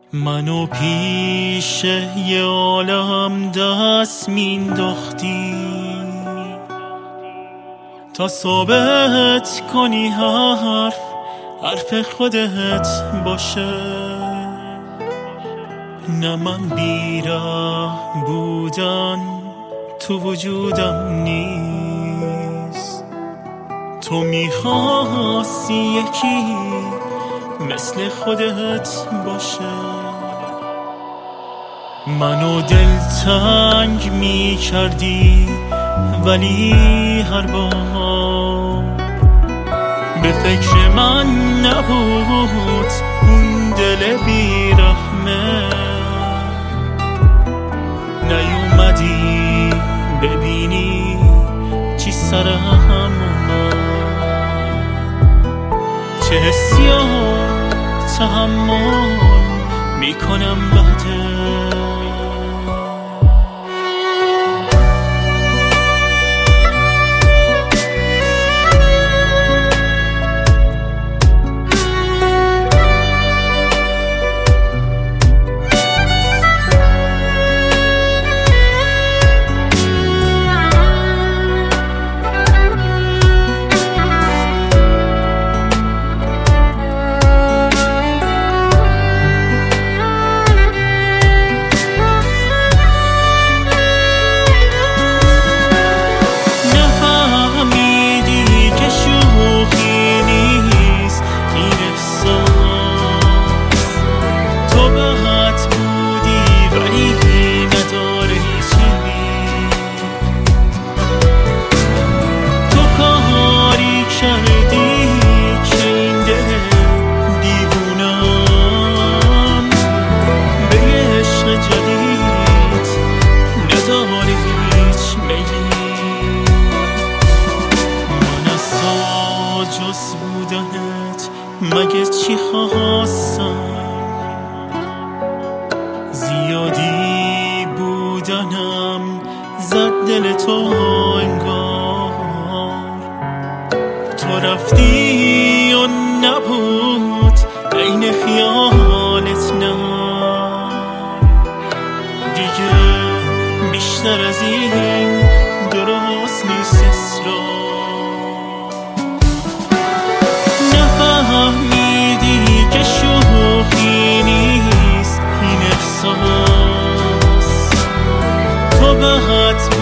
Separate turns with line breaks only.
منو پیش یه عالم دست مینداختی تا ثابت کنی حرف خودت باشه. نه من بی‌رحم بودن تو وجودم نیست، تو میخواستی یکی مثل خودت باشه. منو دلتنگ میکردی ولی هر بار به فکر من نبود اون دل بیرحمه. نیومدی ببینی چی سرم اومد، چه حسیا تحمل میکنم بعدش. جز بودنت مگه چی خواستم، زیادی بودنم زد دل تو انگار. تو رفتی و نبود عین خیالت، نه دیگه بیشتر از این درست نیست اصرار. فهمیدی که شوخی نیست این احساس، تو بهت